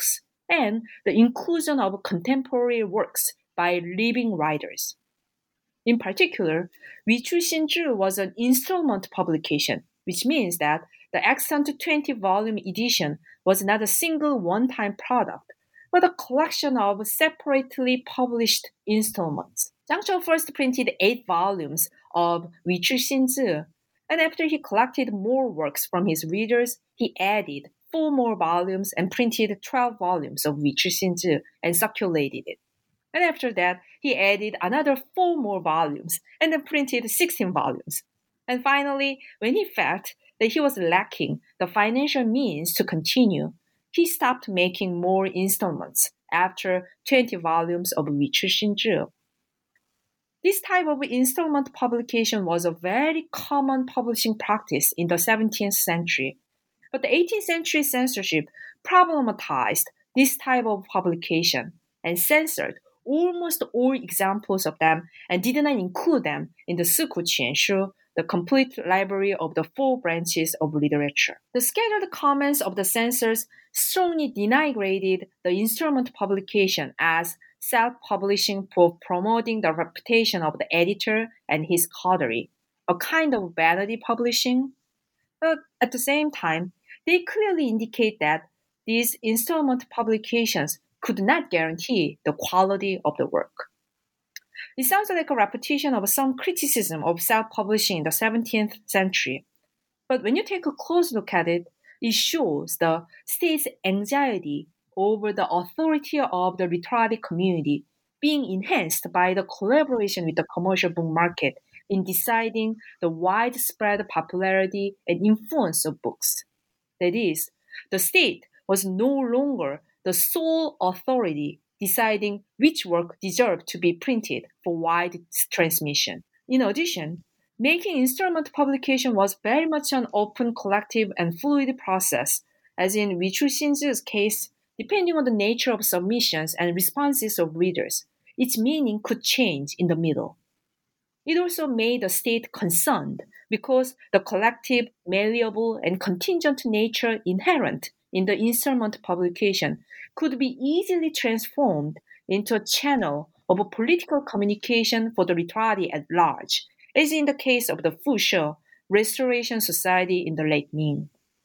Speaker 3: and the inclusion of contemporary works by living writers. In particular, Wichu Xinzhi was an installment publication, which means that the extant twenty-volume edition was not a single one-time product, but a collection of separately published installments. Zhang Chao first printed eight volumes of Wichu Xinzhi, and after he collected more works from his readers, he added four more volumes and printed twelve volumes of Wichu Xinzhi and circulated it. And after that, he added another four more volumes and then printed sixteen volumes. And finally, when he felt that he was lacking the financial means to continue, he stopped making more installments after twenty volumes of Wichu Xinzhi. This type of installment publication was a very common publishing practice in the seventeenth century, but the eighteenth century censorship problematized this type of publication and censored almost all examples of them and did not include them in the Siku Qianshu, the complete library of the four branches of literature. The scattered comments of the censors strongly denigrated the installment publication as self-publishing for promoting the reputation of the editor and his coterie, a kind of vanity publishing. But at the same time, they clearly indicate that these installment publications could not guarantee the quality of the work. It sounds like a repetition of some criticism of self-publishing in the seventeenth century. But when you take a close look at it, it shows the state's anxiety over the authority of the literary community being enhanced by the collaboration with the commercial book market in deciding the widespread popularity and influence of books. That is, the state was no longer the sole authority deciding which work deserved to be printed for wide transmission. In addition, making installment publication was very much an open, collective, and fluid process, as in Wichu Xinzhi's case, depending on the nature of submissions and responses of readers, its meaning could change in the middle. It also made the state concerned because the collective, malleable, and contingent nature inherent in the installment publication could be easily transformed into a channel of a political communication for the literati at large, as in the case of the Fushi Restoration Society in the late Ming.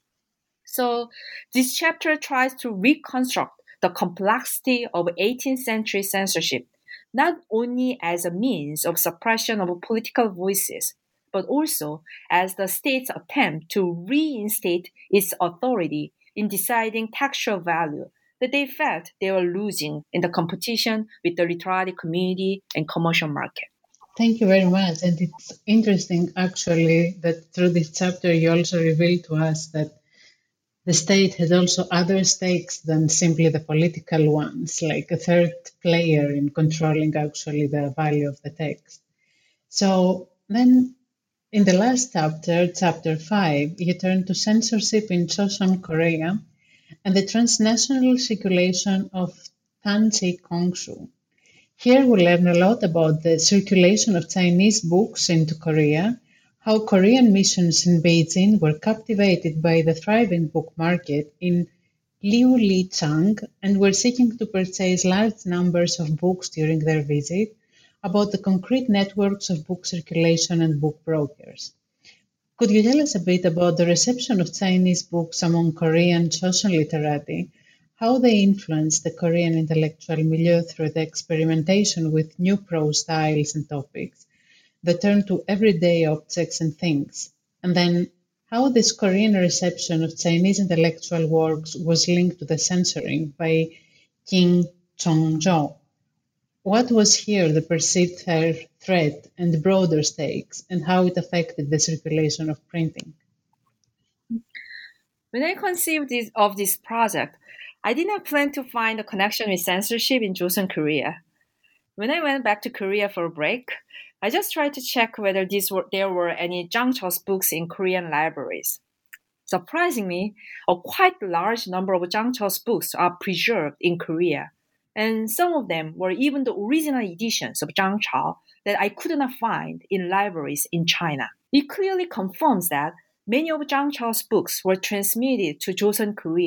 Speaker 3: So this chapter tries to reconstruct the complexity of eighteenth century censorship, not only as a means of suppression of political voices, but also as the state's attempt to reinstate its authority in deciding textual value that they felt they were losing in the competition with the literary community and commercial market.
Speaker 2: Thank you very much. And it's interesting, actually, that through this chapter you also reveal to us that the state has also other stakes than simply the political ones, like a third player in controlling actually the value of the text. So then in the last chapter, chapter five, you turn to censorship in Joseon Korea and the transnational circulation of Tansi Kongshu. Here we learn a lot about the circulation of Chinese books into Korea, how Korean missions in Beijing were captivated by the thriving book market in Liu Li Chang and were seeking to purchase large numbers of books during their visit, about the concrete networks of book circulation and book brokers. Could you tell us a bit about the reception of Chinese books among Korean social literati, how they influenced the Korean intellectual milieu through the experimentation with new prose styles and topics, the turn to everyday objects and things, and then how this Korean reception of Chinese intellectual works was linked to the censoring by King Chong-jo. What was here the perceived threat and broader stakes, and how it affected the circulation of printing?
Speaker 3: When I conceived this, of this project, I did not plan to find a connection with censorship in Joseon, Korea. When I went back to Korea for a break, I just tried to check whether these were, there were any Zhang Chao's books in Korean libraries. Surprisingly, a quite large number of Zhang Chao's books are preserved in Korea, and some of them were even the original editions of Zhang Chao that I could not find in libraries in China. It clearly confirms that many of Zhang Chao's books were transmitted to Joseon, Korea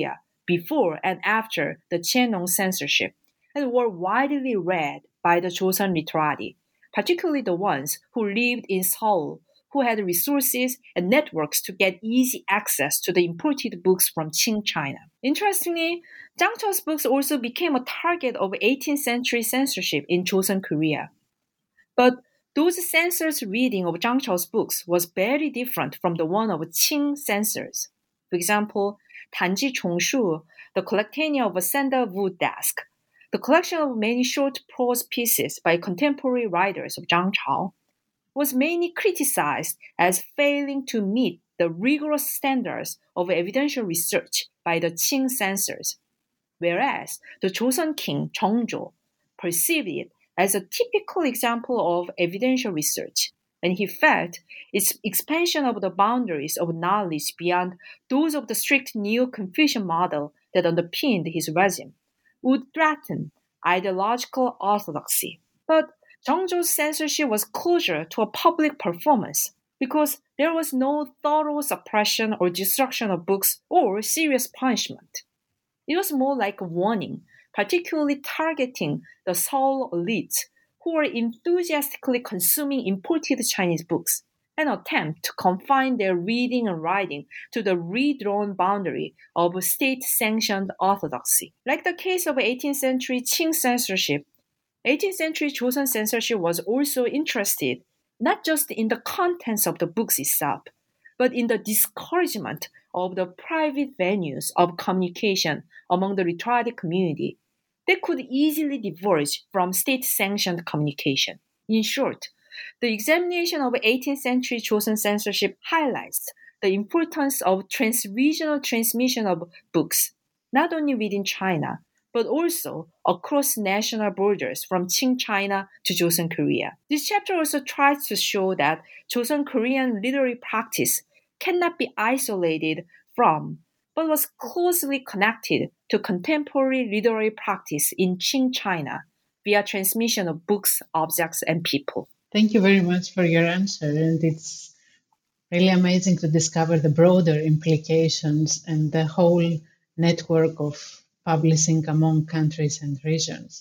Speaker 3: before and after the Qianlong censorship and were widely read by the Joseon literati, particularly the ones who lived in Seoul, who had resources and networks to get easy access to the imported books from Qing China. Interestingly, Zhang Chao's books also became a target of eighteenth century censorship in Joseon Korea. But those censors' reading of Zhang Chao's books was very different from the one of Qing censors. For example, Danji Chongshu, the Collectanea of a sandalwood desk, the collection of many short prose pieces by contemporary writers of Zhang Chao, was mainly criticized as failing to meet the rigorous standards of evidential research by the Qing censors, whereas the Joseon king Zhongzhou perceived it as a typical example of evidential research, and he felt its expansion of the boundaries of knowledge beyond those of the strict Neo-Confucian model that underpinned his regime would threaten ideological orthodoxy. But Zhongzhou's censorship was closer to a public performance because there was no thorough suppression or destruction of books or serious punishment. It was more like a warning, particularly targeting the Seoul elites who were enthusiastically consuming imported Chinese books, an attempt to confine their reading and writing to the redrawn boundary of state-sanctioned orthodoxy. Like the case of eighteenth century Qing censorship, eighteenth century Joseon censorship was also interested not just in the contents of the books itself, but in the discouragement of the private venues of communication among the literati community that could easily diverge from state-sanctioned communication. In short, the examination of eighteenth century Joseon censorship highlights the importance of trans-regional transmission of books, not only within China, but also across national borders from Qing China to Joseon Korea. This chapter also tries to show that Joseon Korean literary practice cannot be isolated from, but was closely connected to contemporary literary practice in Qing China via transmission of books, objects, and people.
Speaker 2: Thank you very much for your answer, and it's really amazing to discover the broader implications and the whole network of publishing among countries and regions.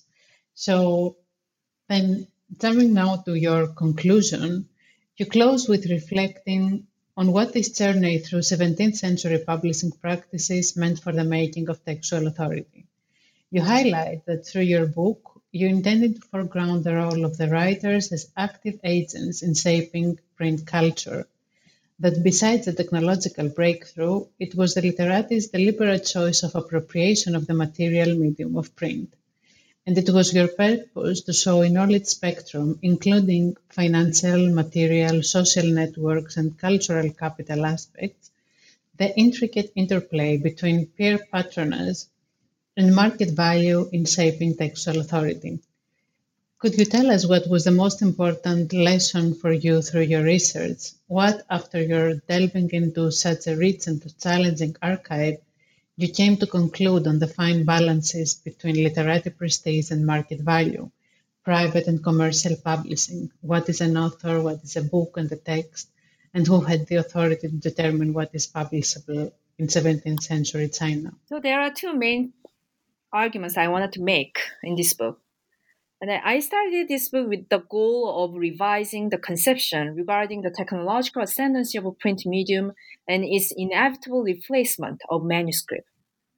Speaker 2: So then, coming now to your conclusion, you close with reflecting on what this journey through seventeenth century publishing practices meant for the making of textual authority. You highlight that through your book, you intended to foreground the role of the writers as active agents in shaping print culture, that besides the technological breakthrough, it was the literatis' deliberate choice of appropriation of the material medium of print. And it was your purpose to show in all its spectrum, including financial, material, social networks, and cultural capital aspects, the intricate interplay between peer patronage and market value in shaping textual authority. Could you tell us what was the most important lesson for you through your research? What, after your delving into such a rich and challenging archive, you came to conclude on the fine balances between literary prestige and market value, private and commercial publishing, what is an author, what is a book and a text, and who had the authority to determine what is publishable in seventeenth century China?
Speaker 3: So there are two main arguments I wanted to make in this book. And I started this book with the goal of revising the conception regarding the technological ascendancy of a print medium and its inevitable replacement of manuscript.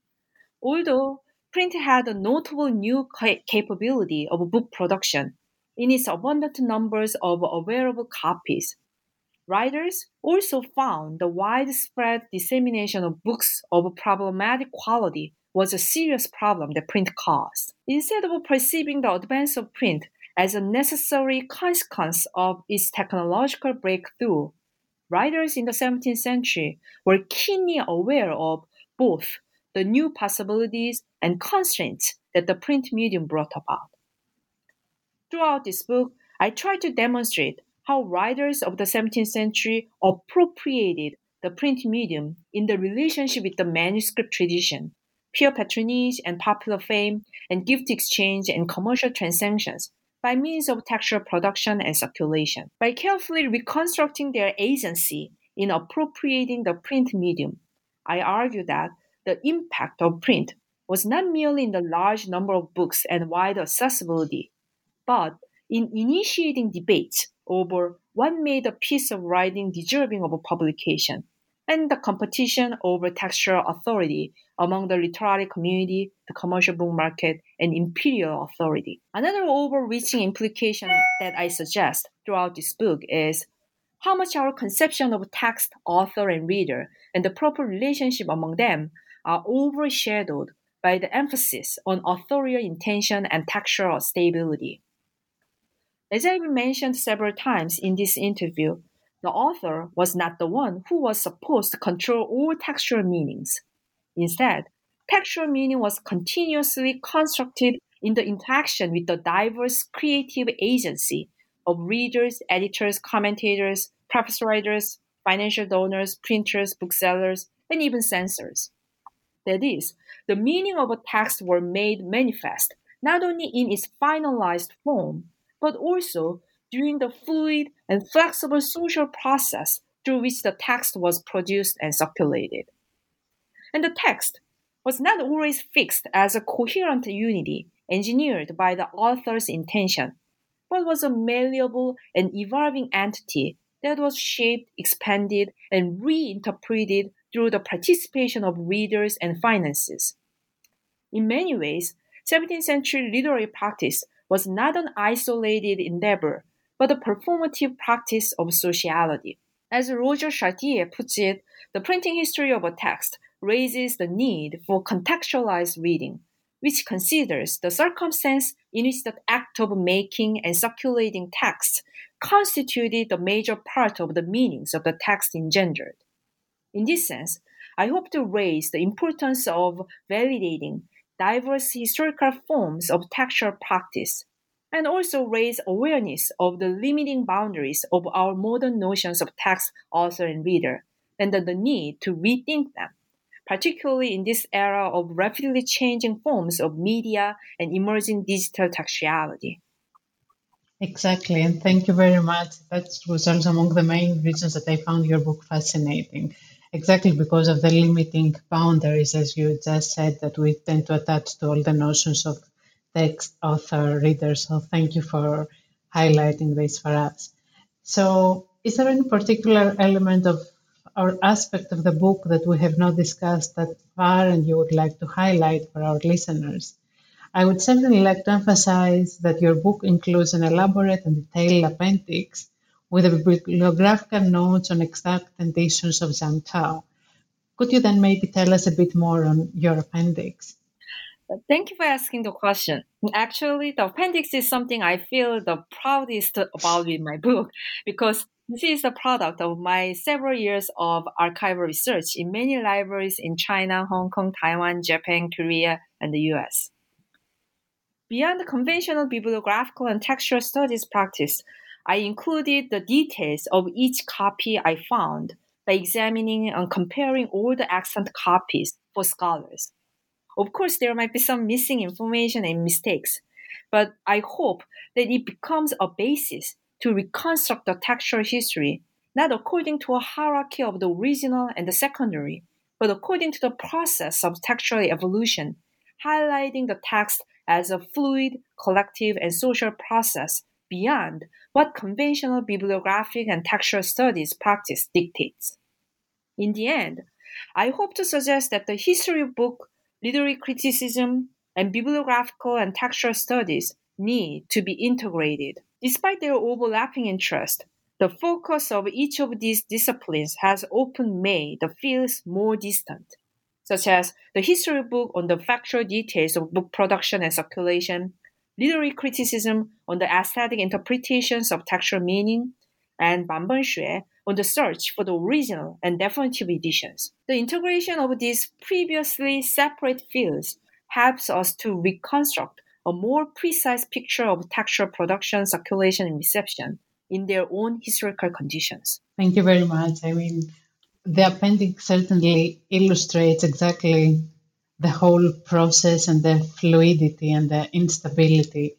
Speaker 3: Although print had a notable new capability of book production in its abundant numbers of available copies, writers also found the widespread dissemination of books of problematic quality was a serious problem that print caused. Instead of perceiving the advance of print as a necessary consequence of its technological breakthrough, writers in the seventeenth century were keenly aware of both the new possibilities and constraints that the print medium brought about. Throughout this book, I tried to demonstrate how writers of the seventeenth century appropriated the print medium in the relationship with the manuscript tradition, peer patronage and popular fame, and gift exchange and commercial transactions by means of textual production and circulation. By carefully reconstructing their agency in appropriating the print medium, I argue that the impact of print was not merely in the large number of books and wide accessibility, but in initiating debates over what made a piece of writing deserving of a publication, and the competition over textual authority among the literary community, the commercial book market, and imperial authority. Another overreaching implication that I suggest throughout this book is how much our conception of text, author, and reader, and the proper relationship among them are overshadowed by the emphasis on authorial intention and textual stability. As I've mentioned several times in this interview, the author was not the one who was supposed to control all textual meanings. Instead, textual meaning was continuously constructed in the interaction with the diverse creative agency of readers, editors, commentators, preface writers, financial donors, printers, booksellers, and even censors. That is, the meaning of a text were made manifest not only in its finalized form, but also during the fluid and flexible social process through which the text was produced and circulated. And the text was not always fixed as a coherent unity engineered by the author's intention, but was a malleable and evolving entity that was shaped, expanded, and reinterpreted through the participation of readers and finances. In many ways, seventeenth century literary practice was not an isolated endeavor, but a performative practice of sociality. As Roger Chartier puts it, the printing history of a text raises the need for contextualized reading, which considers the circumstance in which the act of making and circulating text constituted the major part of the meanings of the text engendered. In this sense, I hope to raise the importance of validating diverse historical forms of textual practice, and also raise awareness of the limiting boundaries of our modern notions of text, author, and reader, and the need to rethink them, particularly in this era of rapidly changing forms of media and emerging digital textuality.
Speaker 2: Exactly, and thank you very much. That was also among the main reasons that I found your book fascinating. Exactly because of the limiting boundaries, as you just said, that we tend to attach to all the notions of text, author, reader. So thank you for highlighting this for us. So is there any particular element of or aspect of the book that we have not discussed that far and you would like to highlight for our listeners? I would certainly like to emphasize that your book includes an elaborate and detailed appendix with bibliographical notes on exact editions of Zhang Tao. Could you then maybe tell us a bit more on your appendix?
Speaker 3: Thank you for asking the question. Actually, the appendix is something I feel the proudest about with my book because this is the product of my several years of archival research in many libraries in China, Hong Kong, Taiwan, Japan, Korea, and the U S. Beyond the conventional bibliographical and textual studies practice, I included the details of each copy I found by examining and comparing all the extant copies for scholars. Of course, there might be some missing information and mistakes, but I hope that it becomes a basis to reconstruct the textual history, not according to a hierarchy of the original and the secondary, but according to the process of textual evolution, highlighting the text as a fluid, collective, and social process beyond what conventional bibliographic and textual studies practice dictates. In the end, I hope to suggest that the history of book, literary criticism, and bibliographical and textual studies need to be integrated. Despite their overlapping interest, the focus of each of these disciplines has often made the fields more distant, such as the history book on the factual details of book production and circulation, literary criticism on the aesthetic interpretations of textual meaning, and Banben Xue on the search for the original and definitive editions. The integration of these previously separate fields helps us to reconstruct a more precise picture of textual production, circulation, and reception in their own historical conditions.
Speaker 2: Thank you very much. I mean, the appendix certainly illustrates exactly the whole process and the fluidity and the instability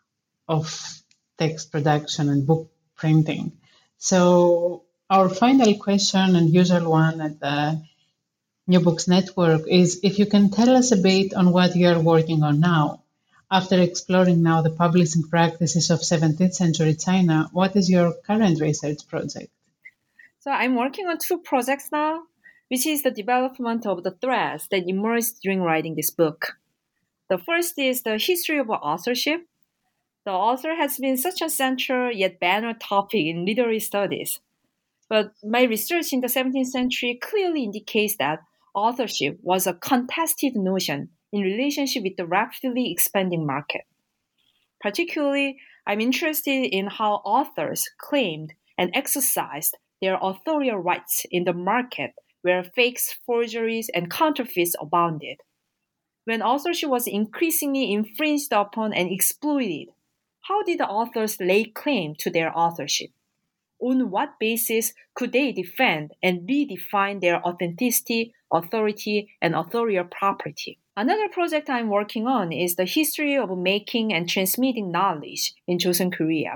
Speaker 2: of text production and book printing. So our final question and usual one at the New Books Network is if you can tell us a bit on what you are working on now. After exploring now the publishing practices of seventeenth century China, what is your current research project?
Speaker 3: So I'm working on two projects now, which is the development of the threads that emerged during writing this book. The first is the history of authorship. The author has been such a central yet banal topic in literary studies. But my research in the seventeenth century clearly indicates that authorship was a contested notion in relationship with the rapidly expanding market. Particularly, I'm interested in how authors claimed and exercised their authorial rights in the market where fakes, forgeries, and counterfeits abounded. When authorship was increasingly infringed upon and exploited, how did the authors lay claim to their authorship? On what basis could they defend and redefine their authenticity, authority, and authorial property? Another project I'm working on is the history of making and transmitting knowledge in Joseon Korea.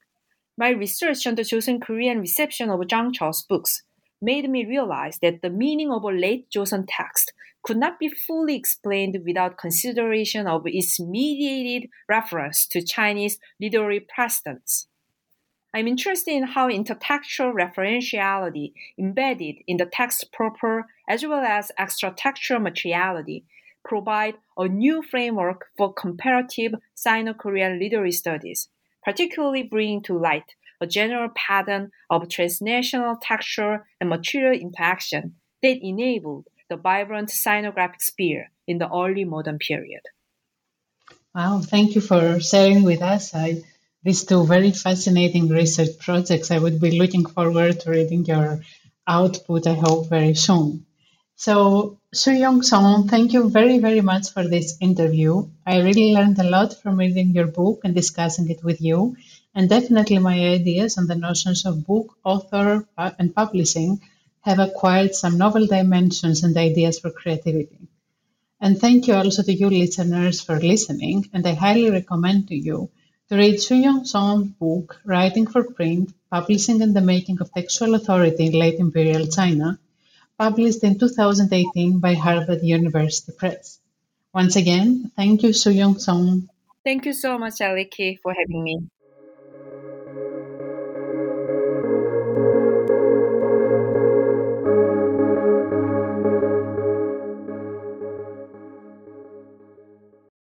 Speaker 3: My research on the Joseon Korean reception of Zhang Chao's books made me realize that the meaning of a late Joseon text could not be fully explained without consideration of its mediated reference to Chinese literary precedents. I'm interested in how intertextual referentiality embedded in the text proper as well as extra-textual materiality provide a new framework for comparative Sino-Korean literary studies, particularly bringing to light a general pattern of transnational textual and material interaction that enabled the vibrant Sinographic sphere in the early modern period.
Speaker 2: Wow, thank you for sharing with us I, these two very fascinating research projects. I would be looking forward to reading your output, I hope, very soon. So, Soo-Young Song, thank you very, very much for this interview. I really learned a lot from reading your book and discussing it with you. And definitely my ideas on the notions of book, author, and publishing have acquired some novel dimensions and ideas for creativity. And thank you also to you listeners for listening. And I highly recommend to you to read Soo-Young Song's book, Writing for Print, Publishing and the Making of Textual Authority in Late Imperial China, published in two thousand eighteen by Harvard University Press. Once again, thank you, Soo-Young Song.
Speaker 3: Thank you so much, Aliki, for having me.